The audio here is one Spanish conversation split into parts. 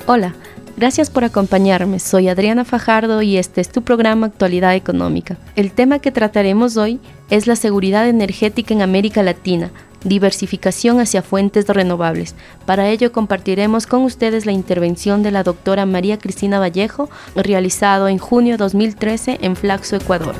Hola, gracias por acompañarme. Soy Adriana Fajardo y este es tu programa Actualidad Económica. El tema que trataremos hoy es la seguridad energética en América Latina, diversificación hacia fuentes renovables. Para ello compartiremos con ustedes la intervención de la doctora María Cristina Vallejo, realizado en junio de 2013 en Flaxo, Ecuador.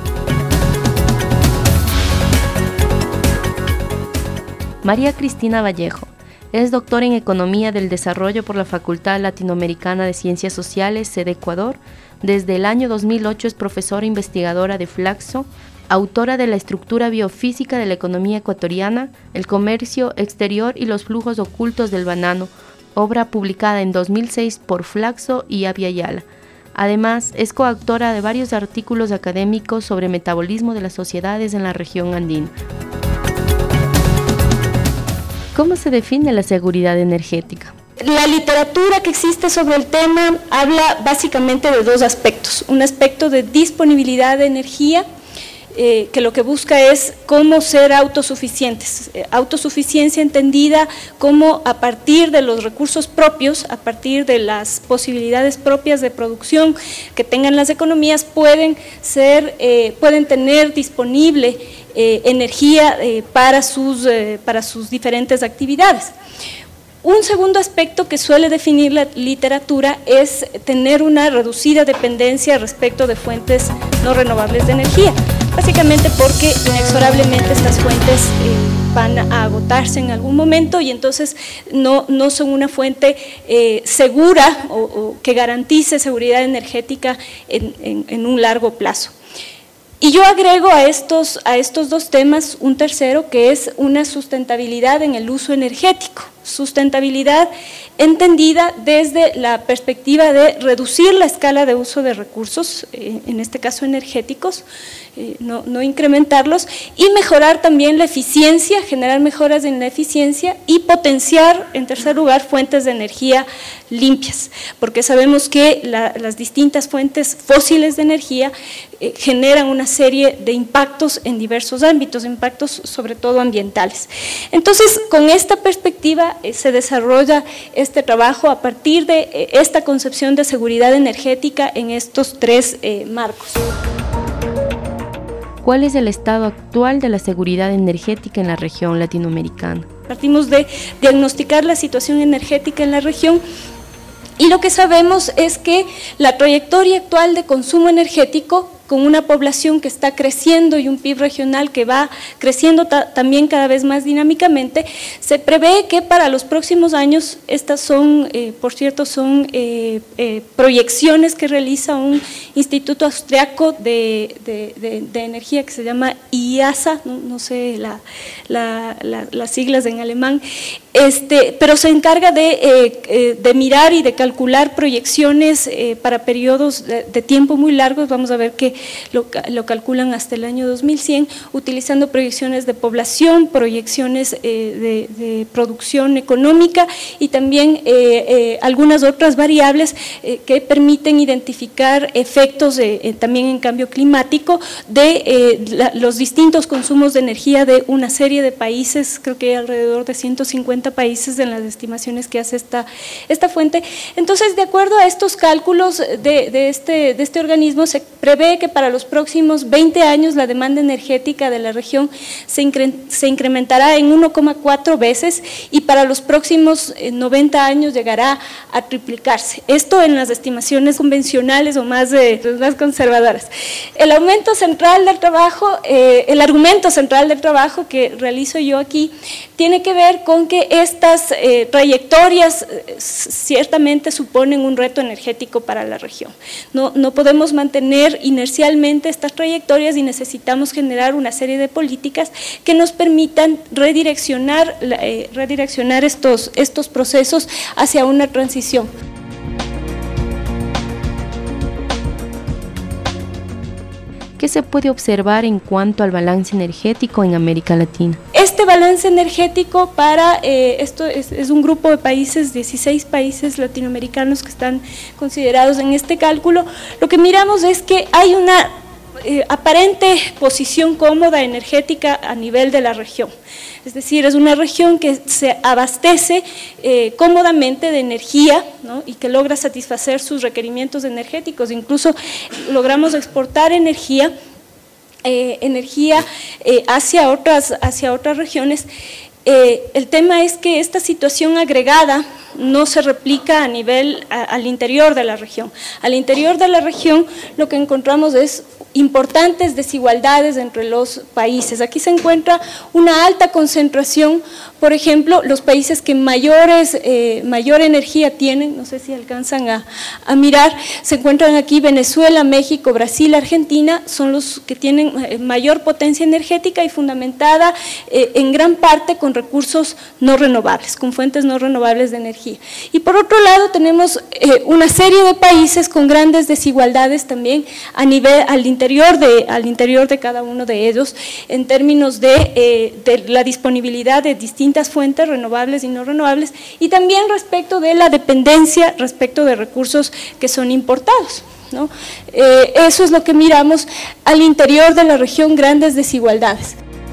María Cristina Vallejo es doctora en Economía del Desarrollo por la Facultad Latinoamericana de Ciencias Sociales, sede Ecuador. Desde el año 2008 es profesora investigadora de Flaxo, autora de La estructura biofísica de la economía ecuatoriana, el comercio exterior y los flujos ocultos del banano, obra publicada en 2006 por Flaxo y Avia Yala. Además, es coautora de varios artículos académicos sobre metabolismo de las sociedades en la región andina. ¿Cómo se define la seguridad energética? La literatura que existe sobre el tema habla básicamente de dos aspectos. Un aspecto de disponibilidad de energía, que lo que busca es cómo ser autosuficientes. Autosuficiencia entendida como a partir de los recursos propios, a partir de las posibilidades propias de producción que tengan las economías, pueden tener disponible energía para sus diferentes actividades. Un segundo aspecto que suele definir la literatura es tener una reducida dependencia respecto de fuentes no renovables de energía, básicamente porque inexorablemente estas fuentes van a agotarse en algún momento y entonces no son una fuente segura o que garantice seguridad energética en un largo plazo. Y yo agrego a estos dos temas un tercero, que es una sustentabilidad en el uso energético. Sustentabilidad entendida desde la perspectiva de reducir la escala de uso de recursos, en este caso energéticos, no incrementarlos, y mejorar también la eficiencia, generar mejoras en la eficiencia y potenciar, en tercer lugar, fuentes de energía limpias, porque sabemos que las distintas fuentes fósiles de energía generan una serie de impactos en diversos ámbitos, impactos sobre todo ambientales. Entonces, con esta perspectiva se desarrolla este trabajo a partir de esta concepción de seguridad energética en estos tres marcos. ¿Cuál es el estado actual de la seguridad energética en la región latinoamericana? Partimos de diagnosticar la situación energética en la región y lo que sabemos es que la trayectoria actual de consumo energético, con una población que está creciendo y un PIB regional que va creciendo también cada vez más dinámicamente, se prevé que para los próximos años, estas son, por cierto, son proyecciones que realiza un instituto austriaco de energía que se llama IASA, no sé las siglas en alemán, pero se encarga de mirar y de calcular proyecciones para periodos de tiempo muy largos. Vamos a ver que lo calculan hasta el año 2100, utilizando proyecciones de población, proyecciones de producción económica y también algunas otras variables que permiten identificar efectos también en cambio climático de los distintos consumos de energía de una serie de países. Creo que hay alrededor de 150 países en las estimaciones que hace esta fuente. Entonces, de acuerdo a estos cálculos de este organismo, se prevé que para los próximos 20 años la demanda energética de la región se incrementará en 1,4 veces y para los próximos 90 años llegará a triplicarse. Esto en las estimaciones convencionales o más conservadoras. El argumento central del trabajo que realizo yo aquí tiene que ver con que estas trayectorias ciertamente suponen un reto energético para la región. No podemos mantener inercialmente estas trayectorias y necesitamos generar una serie de políticas que nos permitan redireccionar estos procesos hacia una transición. ¿Qué se puede observar en cuanto al balance energético en América Latina? Este balance energético esto es un grupo de países, 16 países latinoamericanos que están considerados en este cálculo. Lo que miramos es que hay una aparente posición cómoda energética a nivel de la región. Es decir, es una región que se abastece cómodamente de energía, ¿no? Y que logra satisfacer sus requerimientos energéticos. Incluso logramos exportar energía hacia otras regiones. El tema es que esta situación agregada no se replica al interior de la región. Al interior de la región lo que encontramos es importantes desigualdades entre los países. Aquí se encuentra una alta concentración, por ejemplo, los países que mayor energía tienen, no sé si alcanzan a mirar, se encuentran aquí Venezuela, México, Brasil, Argentina, son los que tienen mayor potencia energética y fundamentada en gran parte con recursos no renovables, con fuentes no renovables de energía. Y por otro lado tenemos una serie de países con grandes desigualdades también al interior de cada uno de ellos en términos de la disponibilidad de distintas fuentes renovables y no renovables, y también respecto de la dependencia respecto de recursos que son importados, ¿no? Eso es lo que miramos al interior de la región, grandes desigualdades.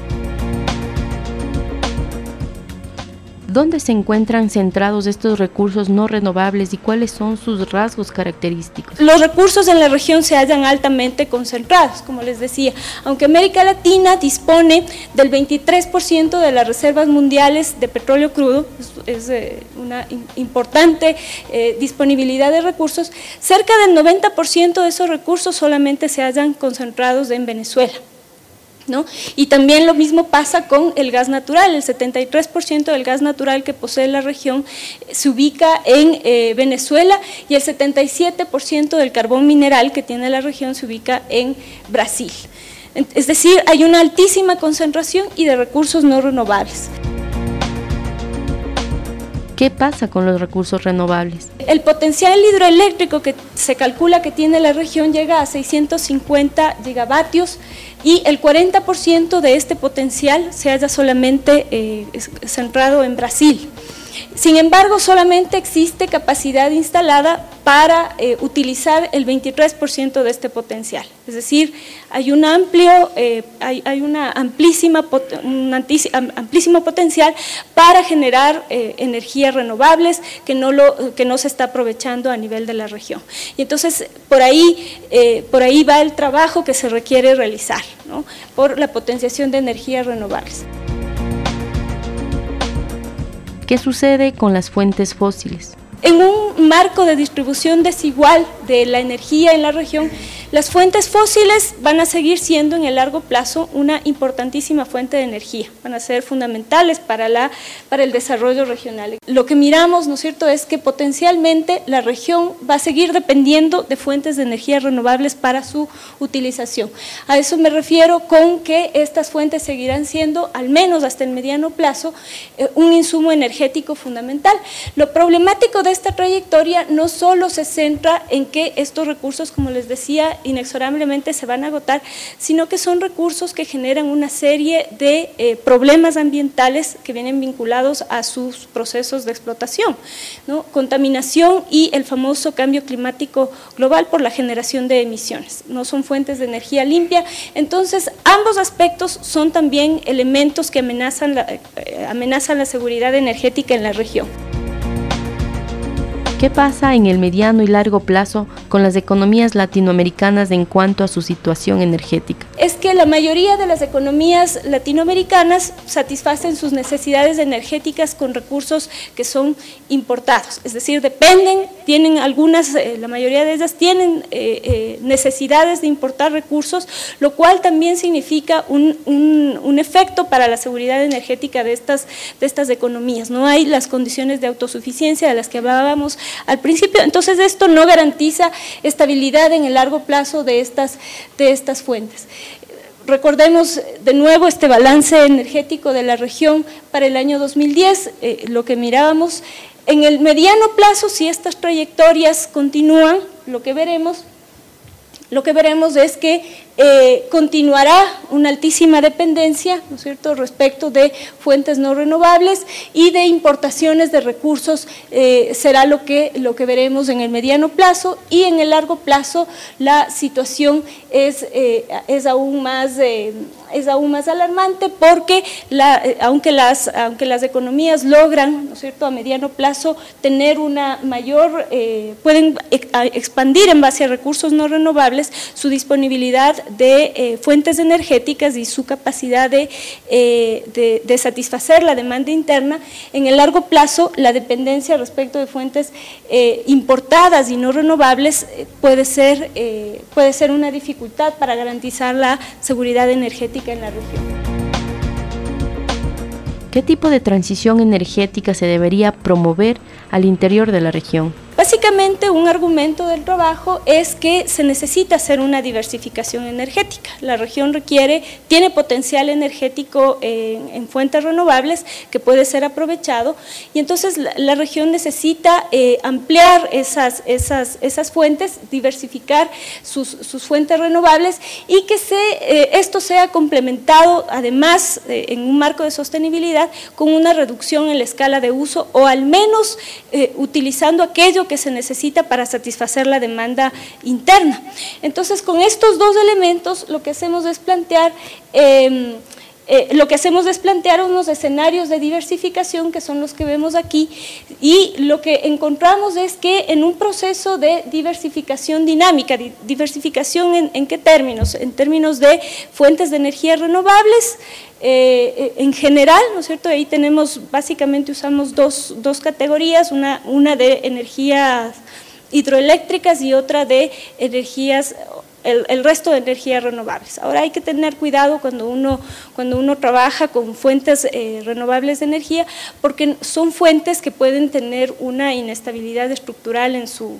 ¿Dónde se encuentran centrados estos recursos no renovables y cuáles son sus rasgos característicos? Los recursos en la región se hallan altamente concentrados, como les decía, aunque América Latina dispone del 23% de las reservas mundiales de petróleo crudo, es una importante disponibilidad de recursos, cerca del 90% de esos recursos solamente se hallan concentrados en Venezuela, ¿no? Y también lo mismo pasa con el gas natural. El 73% del gas natural que posee la región se ubica en Venezuela, y el 77% del carbón mineral que tiene la región se ubica en Brasil. Es decir, hay una altísima concentración y de recursos no renovables. ¿Qué pasa con los recursos renovables? El potencial hidroeléctrico que se calcula que tiene la región llega a 650 gigavatios, y el 40% de este potencial se halla solamente centrado en Brasil. Sin embargo, solamente existe capacidad instalada para utilizar el 23% de este potencial. Es decir, hay un amplísimo potencial para generar energías renovables que no se está aprovechando a nivel de la región. Y entonces, por ahí va el trabajo que se requiere realizar, ¿no? Por la potenciación de energías renovables. ¿Qué sucede con las fuentes fósiles? En un marco de distribución desigual de la energía en la región, las fuentes fósiles van a seguir siendo en el largo plazo una importantísima fuente de energía, van a ser fundamentales para el desarrollo regional. Lo que miramos, ¿no es cierto?, es que potencialmente la región va a seguir dependiendo de fuentes de energía renovables para su utilización. A eso me refiero con que estas fuentes seguirán siendo, al menos hasta el mediano plazo, un insumo energético fundamental. Lo problemático de esta trayectoria no solo se centra en que estos recursos, como les decía, inexorablemente se van a agotar, sino que son recursos que generan una serie de problemas ambientales que vienen vinculados a sus procesos de explotación, ¿no? Contaminación y el famoso cambio climático global por la generación de emisiones. No son fuentes de energía limpia, entonces ambos aspectos son también elementos que amenazan la seguridad energética en la región. ¿Qué pasa en el mediano y largo plazo con las economías latinoamericanas en cuanto a su situación energética? Es que la mayoría de las economías latinoamericanas satisfacen sus necesidades energéticas con recursos que son importados, es decir, tienen algunas, la mayoría de ellas tienen necesidades de importar recursos, lo cual también significa un efecto para la seguridad energética de estas economías. No hay las condiciones de autosuficiencia de las que hablábamos al principio, entonces esto no garantiza estabilidad en el largo plazo de estas fuentes. Recordemos de nuevo este balance energético de la región para el año 2010, lo que mirábamos. En el mediano plazo, si estas trayectorias continúan, lo que veremos lo que veremos es que continuará una altísima dependencia, ¿no es cierto?, respecto de fuentes no renovables y de importaciones de recursos, será lo que veremos en el mediano plazo, y en el largo plazo la situación es aún más alarmante, porque aunque las economías logran, ¿no es cierto?, a mediano plazo tener una mayor, pueden expandir en base a recursos no renovables su disponibilidad de fuentes energéticas y su capacidad de satisfacer la demanda interna. En el largo plazo la dependencia respecto de fuentes importadas y no renovables puede ser una dificultad para garantizar la seguridad energética en la región. ¿Qué tipo de transición energética se debería promover al interior de la región? Básicamente, un argumento del trabajo es que se necesita hacer una diversificación energética. La región tiene potencial energético en fuentes renovables que puede ser aprovechado, y entonces la región necesita ampliar esas fuentes, diversificar sus fuentes renovables, y que esto sea complementado además en un marco de sostenibilidad con una reducción en la escala de uso, o al menos utilizando aquello que se necesita para satisfacer la demanda interna. Entonces, con estos dos elementos lo que hacemos es plantear unos escenarios de diversificación, que son los que vemos aquí, y lo que encontramos es que en un proceso de diversificación dinámica, diversificación ¿en qué términos? En términos de fuentes de energía renovables, en general, ¿no es cierto? Ahí tenemos, básicamente usamos dos categorías, una de energías hidroeléctricas y otra de energías, el resto de energías renovables. Ahora, hay que tener cuidado cuando uno trabaja con fuentes renovables de energía, porque son fuentes que pueden tener una inestabilidad estructural en su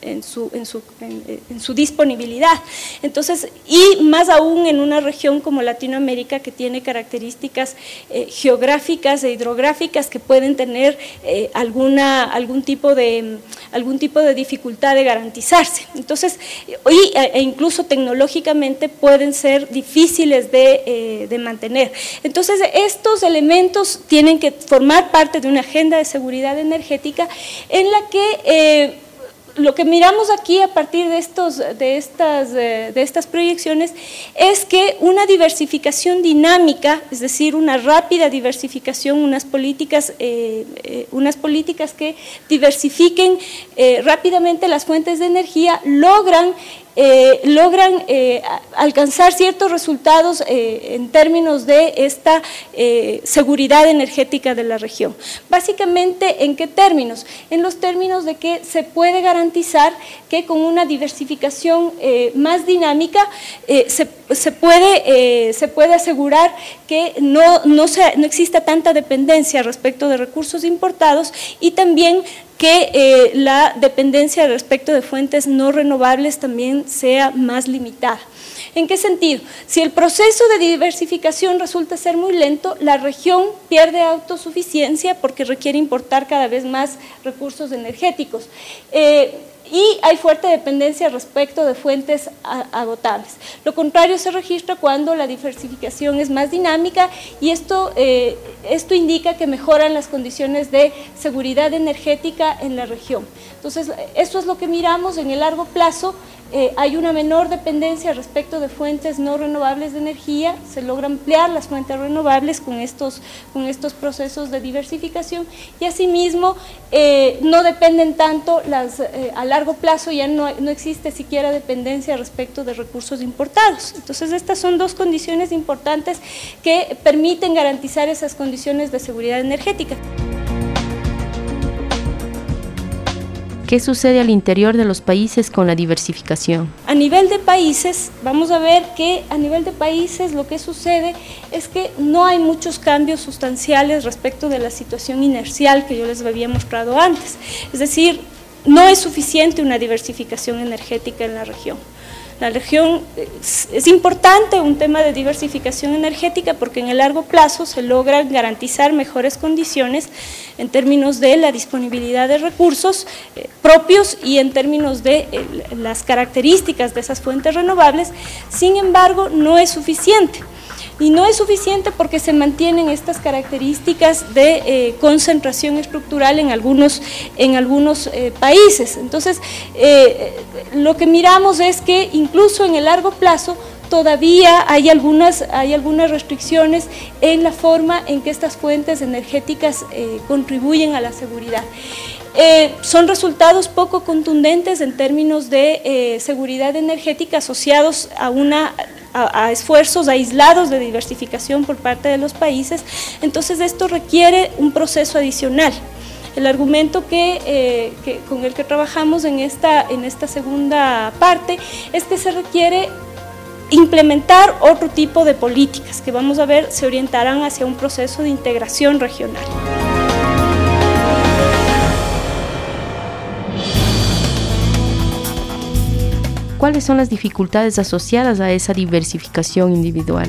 disponibilidad. Entonces, y más aún en una región como Latinoamérica, que tiene características geográficas e hidrográficas que pueden tener algún tipo de dificultad de garantizarse. Entonces, e incluso tecnológicamente pueden ser difíciles de mantener. Entonces, estos elementos tienen que formar parte de una agenda de seguridad energética en la que lo que miramos aquí a partir de estas proyecciones es que una diversificación dinámica, es decir, una rápida diversificación, unas políticas que diversifiquen rápidamente las fuentes de energía, logran alcanzar ciertos resultados en términos de esta seguridad energética de la región. Básicamente, ¿en qué términos? En los términos de que se puede garantizar que con una diversificación más dinámica se puede asegurar que no exista tanta dependencia respecto de recursos importados, y también que la dependencia respecto de fuentes no renovables también sea más limitada. ¿En qué sentido? Si el proceso de diversificación resulta ser muy lento, la región pierde autosuficiencia porque requiere importar cada vez más recursos energéticos. Y hay fuerte dependencia respecto de fuentes agotables. Lo contrario se registra cuando la diversificación es más dinámica, y esto indica que mejoran las condiciones de seguridad energética en la región. Entonces, esto es lo que miramos en el largo plazo. Hay una menor dependencia respecto de fuentes no renovables de energía, se logra ampliar las fuentes renovables con estos procesos de diversificación, y asimismo no dependen tanto a largo plazo, ya no existe siquiera dependencia respecto de recursos importados. Entonces, estas son dos condiciones importantes que permiten garantizar esas condiciones de seguridad energética. ¿Qué sucede al interior de los países con la diversificación? A nivel de países, vamos a ver que a nivel de países lo que sucede es que no hay muchos cambios sustanciales respecto de la situación inercial que yo les había mostrado antes. Es decir, no es suficiente una diversificación energética en la región. La región es importante un tema de diversificación energética porque en el largo plazo se logran garantizar mejores condiciones en términos de la disponibilidad de recursos propios y en términos de las características de esas fuentes renovables. Sin embargo, no es suficiente. Y no es suficiente porque se mantienen estas características de concentración estructural en algunos países. Entonces, lo que miramos es que incluso en el largo plazo todavía hay algunas restricciones en la forma en que estas fuentes energéticas contribuyen a la seguridad. Son resultados poco contundentes en términos de seguridad energética asociados a esfuerzos aislados de diversificación por parte de los países. Entonces esto requiere un proceso adicional. El argumento con el que trabajamos en esta segunda parte es que se requiere implementar otro tipo de políticas que vamos a ver se orientarán hacia un proceso de integración regional. ¿Cuáles son las dificultades asociadas a esa diversificación individual?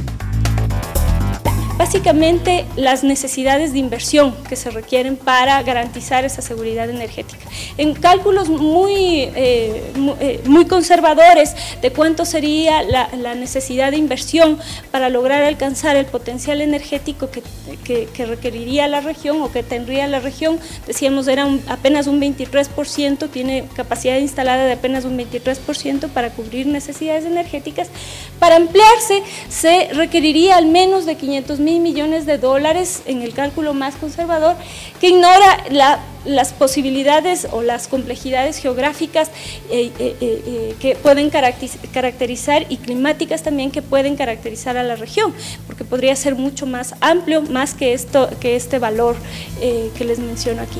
Básicamente las necesidades de inversión que se requieren para garantizar esa seguridad energética. En cálculos muy conservadores de cuánto sería la necesidad de inversión para lograr alcanzar el potencial energético que requeriría la región o que tendría la región, decíamos era apenas un 23%, tiene capacidad instalada de apenas un 23% para cubrir necesidades energéticas. Para ampliarse se requeriría al menos de 500.000 millones de dólares en el cálculo más conservador, que ignora las posibilidades o las complejidades geográficas que pueden caracterizar y climáticas también que pueden caracterizar a la región, porque podría ser mucho más amplio, más que este valor que les menciono aquí.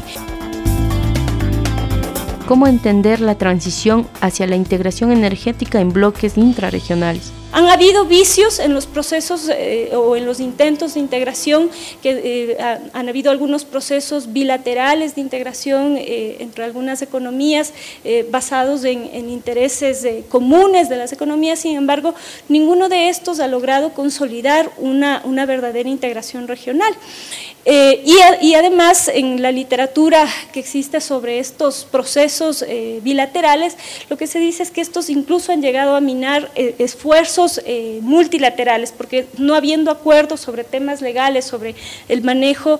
¿Cómo entender la transición hacia la integración energética en bloques intrarregionales? Han habido vicios en los procesos o en los intentos de integración, han habido algunos procesos bilaterales de integración entre algunas economías basados en intereses comunes de las economías. Sin embargo, ninguno de estos ha logrado consolidar una verdadera integración regional. Y además en la literatura que existe sobre estos procesos bilaterales, lo que se dice es que estos incluso han llegado a minar esfuerzos multilaterales, porque no habiendo acuerdos sobre temas legales, sobre el manejo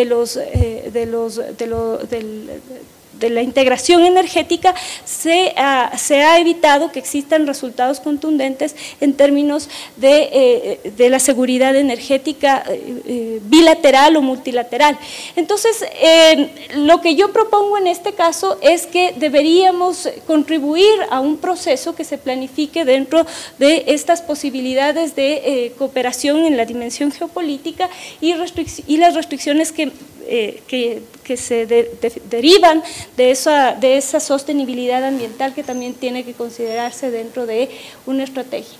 de la integración energética, se ha evitado que existan resultados contundentes en términos de la seguridad energética bilateral o multilateral. Entonces, lo que yo propongo en este caso es que deberíamos contribuir a un proceso que se planifique dentro de estas posibilidades de cooperación en la dimensión geopolítica y las restricciones que se derivan de esa sostenibilidad ambiental que también tiene que considerarse dentro de una estrategia.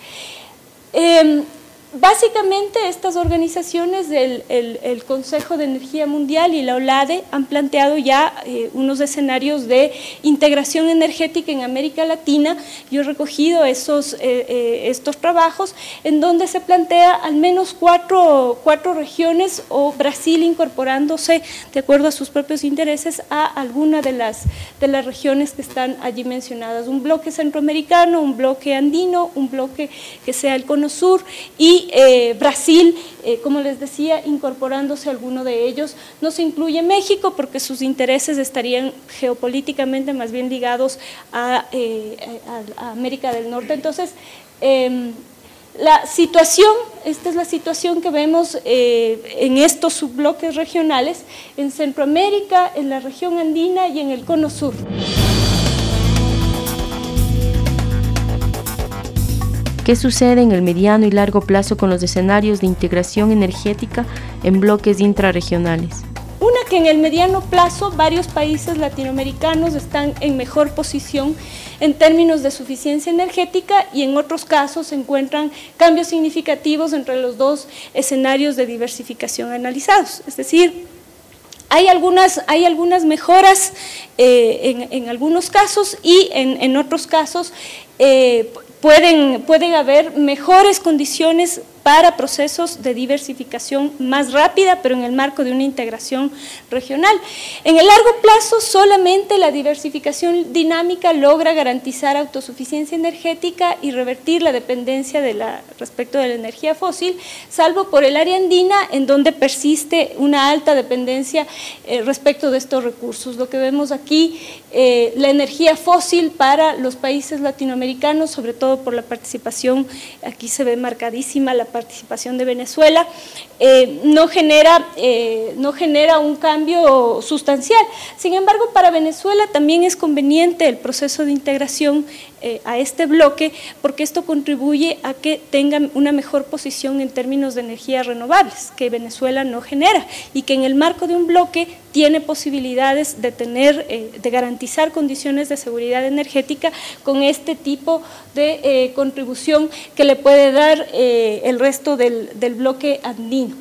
Básicamente estas organizaciones el Consejo de Energía Mundial y la OLADE han planteado ya unos escenarios de integración energética en América Latina. Yo he recogido estos trabajos en donde se plantea al menos cuatro regiones o Brasil incorporándose de acuerdo a sus propios intereses a alguna de las regiones que están allí mencionadas. Un bloque centroamericano, un bloque andino, un bloque que sea el Cono Sur y Brasil, como les decía, incorporándose a alguno de ellos. No se incluye México porque sus intereses estarían geopolíticamente más bien ligados a América del Norte. Entonces, esta es la situación que vemos en estos subbloques regionales, en Centroamérica, en la región andina y en el Cono Sur. ¿Qué sucede en el mediano y largo plazo con los escenarios de integración energética en bloques intrarregionales? Una, que en el mediano plazo varios países latinoamericanos están en mejor posición en términos de suficiencia energética y en otros casos se encuentran cambios significativos entre los dos escenarios de diversificación analizados. Es decir, hay algunas mejoras en algunos casos y en otros casos pueden haber mejores condiciones para procesos de diversificación más rápida, pero en el marco de una integración regional. En el largo plazo, solamente la diversificación dinámica logra garantizar autosuficiencia energética y revertir la dependencia respecto de la energía fósil, salvo por el área andina, en donde persiste una alta dependencia respecto de estos recursos. Lo que vemos aquí, la energía fósil para los países latinoamericanos, sobre todo por la participación, aquí se ve marcadísima la participación de Venezuela, no genera un cambio sustancial. Sin embargo, para Venezuela también es conveniente el proceso de integración a este bloque, porque esto contribuye a que tengan una mejor posición en términos de energías renovables, que Venezuela no genera, y que en el marco de un bloque tiene posibilidades de garantizar condiciones de seguridad energética con este tipo de contribución que le puede dar el resto del bloque andino.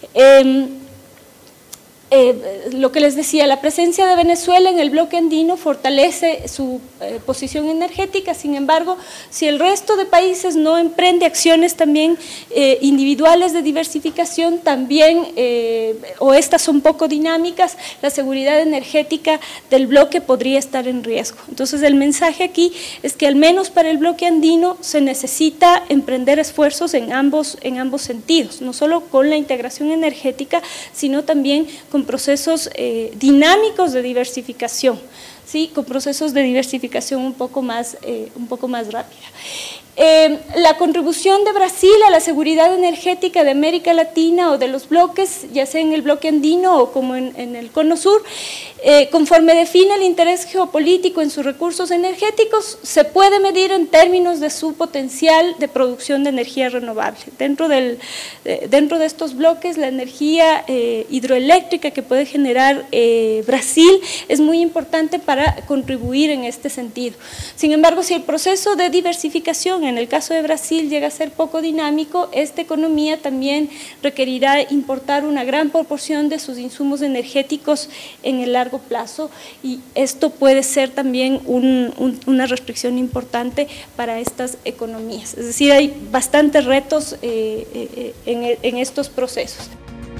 Lo que les decía, la presencia de Venezuela en el bloque andino fortalece su posición energética. Sin embargo, si el resto de países no emprende acciones también individuales de diversificación, también, o estas son poco dinámicas, la seguridad energética del bloque podría estar en riesgo. Entonces, el mensaje aquí es que al menos para el bloque andino se necesita emprender esfuerzos en ambos sentidos, no solo con la integración energética, sino también con procesos dinámicos de diversificación, ¿sí? Con procesos de diversificación un poco más rápida. La contribución de Brasil a la seguridad energética de América Latina o de los bloques, ya sea en el bloque andino o como en el cono sur, conforme define el interés geopolítico en sus recursos energéticos, se puede medir en términos de su potencial de producción de energía renovable. Dentro de estos bloques, la energía hidroeléctrica que puede generar Brasil es muy importante para contribuir en este sentido. Sin embargo, si el proceso de diversificación en el caso de Brasil llega a ser poco dinámico, esta economía también requerirá importar una gran proporción de sus insumos energéticos en el largo plazo, y esto puede ser también una restricción importante para estas economías. Es decir, hay bastantes retos en estos procesos.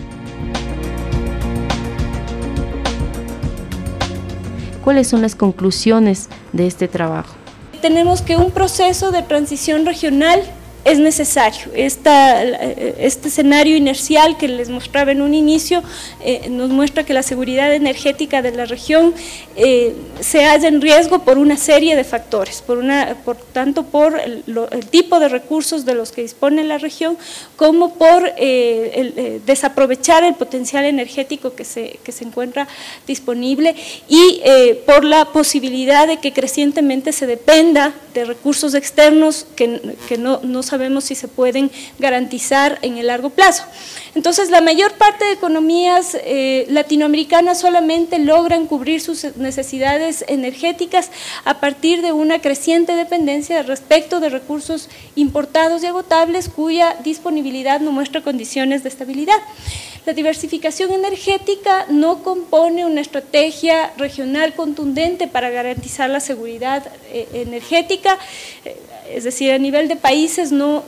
¿Cuáles son las conclusiones de este trabajo? Tenemos que un proceso de transición regional es necesario. Este escenario inercial que les mostraba en un inicio nos muestra que la seguridad energética de la región se halla en riesgo por una serie de factores, tanto por el tipo de recursos de los que dispone la región, como por desaprovechar el potencial energético que se encuentra disponible, y por la posibilidad de que crecientemente se dependa de recursos externos que no sabemos si se pueden garantizar en el largo plazo. Entonces, la mayor parte de economías latinoamericanas solamente logran cubrir sus necesidades energéticas a partir de una creciente dependencia respecto de recursos importados y agotables cuya disponibilidad no muestra condiciones de estabilidad. La diversificación energética no compone una estrategia regional contundente para garantizar la seguridad energética, es decir, a nivel de países no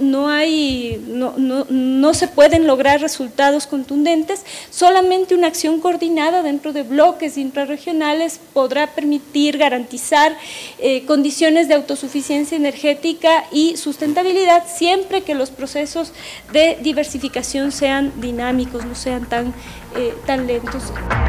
se pueden lograr resultados contundentes. Solamente una acción coordinada dentro de bloques intrarregionales podrá permitir garantizar condiciones de autosuficiencia energética y sustentabilidad, siempre que los procesos de diversificación sean dinámicos, no sean tan lentos.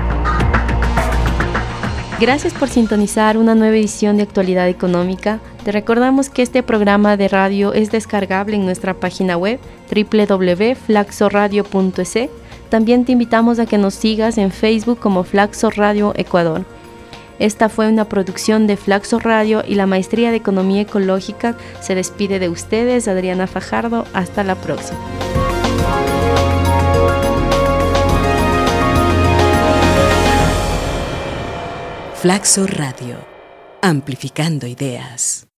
Gracias por sintonizar una nueva edición de Actualidad Económica. Te recordamos que este programa de radio es descargable en nuestra página web www.flaxoradio.es. También te invitamos a que nos sigas en Facebook como Flaxo Radio Ecuador. Esta fue una producción de Flaxo Radio y la Maestría de Economía Ecológica. Se despide de ustedes, Adriana Fajardo. Hasta la próxima. Flaxo Radio, amplificando ideas.